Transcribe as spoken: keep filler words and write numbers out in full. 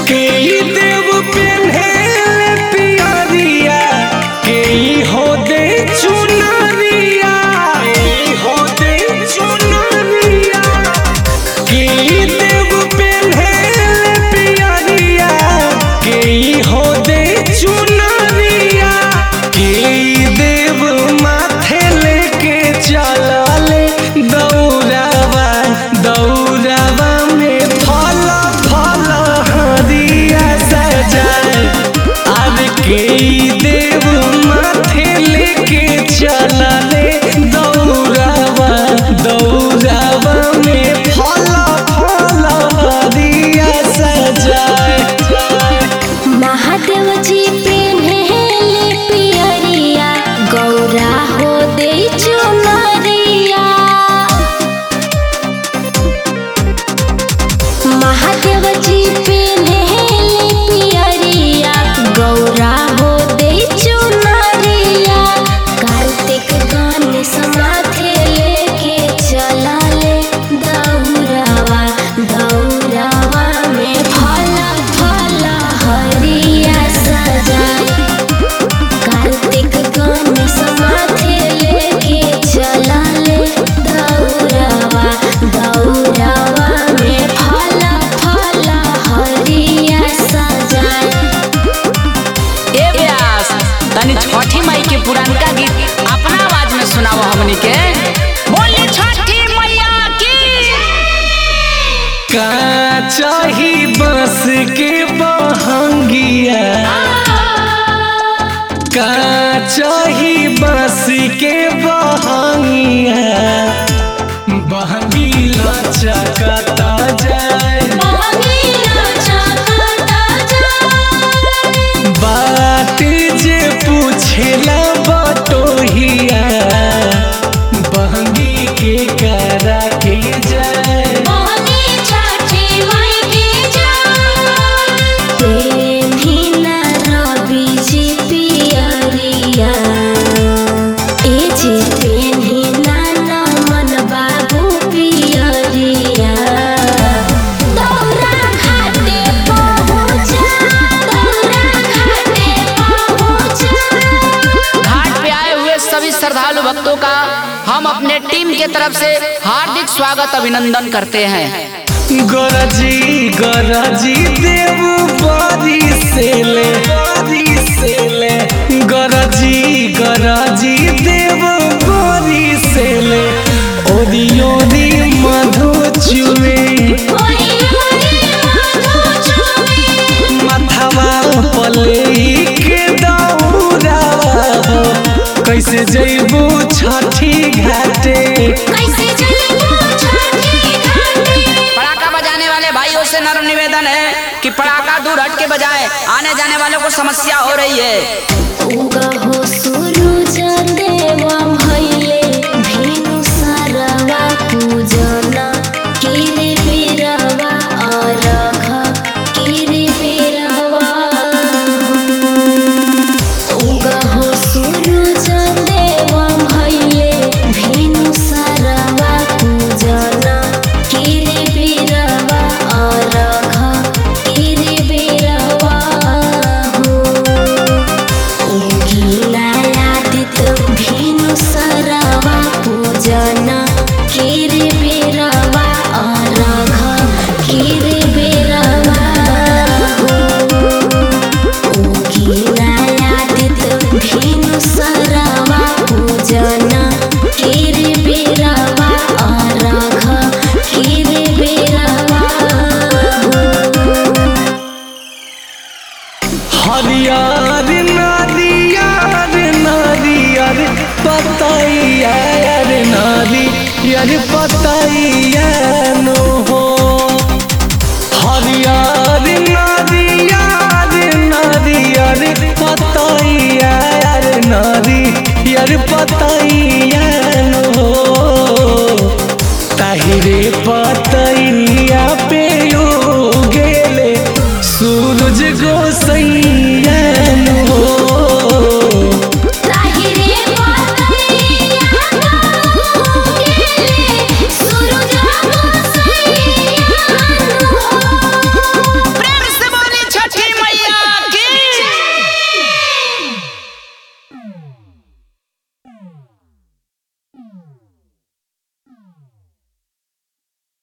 के देव पेन्हेले पियरिया के हो दे चुनरिया हो दे चुनरिया के देव पेन्हेले पियरिया के हो दे चुनरिया के देव माथे लेके चलले दौड़ावा दौड़ावा में फल फल हरिया सजाए अब के देव माथे लेके चलले दौड़ावा दौड़ावा में फल फल हरिया सजाए। महादेव जी पेन्हेले पियरिया गौरा हो दे चुनरिया महादेव जी पेन्हेले पियरिया गौरा हो दे चुनरिया कार्तिक गणेश माथे लेके चलले दौड़ावा दौड़ावा में फल फल हरिया सजाए कार्तिक गणेश माथे लेके चलले दौड़ावा दौड़ावा में फल फल हरिया सजाए। ए व्यास तनी छठी माई के पुरानका गीत अपना आवाज में सुनाओ हमनी के। बोली छठी मैया की। का चाही बस के बहंगिया का चाही बस के बहंगिया बहंगी लचकता जाए बात जे पूछेला बटोहिया बहंगी के करा के जाए पेन्हिना रवि जी पियरिया ए जी पेन्हिना नमन बाबू पियरिया दौरा घाटे पहुँचा दौरा घाटे पहुँचा। घाट पे आए हुए सभी श्रद्धालु भक्तों का हम अपने टीम के तरफ से हार्दिक स्वागत अभिनंदन करते हैं। गरजी गरजी देव बारी से ले बारी से ले गरजी गरजी देव बारी से ले ओरी ओरी मधु चुमे माथवा पले के दौड़ावा हो कैसे जइबू छठी घाटे कैसे चलबो छठी घाटे। पटाखा बजाने वाले भाइयों से नम्र निवेदन है कि पटाखा दूर हट के बजाएं, आने जाने वालों को समस्या हो रही है। उगहो सूरज देवा भइले भेनु सरवा पूजना किरे बेरवा अरघ किरे बेरवा उगहो सूरज देवा भइले भेनु सरवा पूजना किरे बेरवा अरघ किरे बेरवा हो उगिलायादित भेनु सरवा पूजना किरे बेरवा अरघ किरे बेरवा हो उगिलायादित भेनु सरवा पूजना किरे बेरवा अरघ किरे बेरवा हो। हरियर नारियर नारियर पतैया रे नारियर पतैया नो हो हरियर नारियर नारियर पतैया रे नारियर पतैया नो हो ताहिरे पतैया पे यो गेले सूरज गोसैया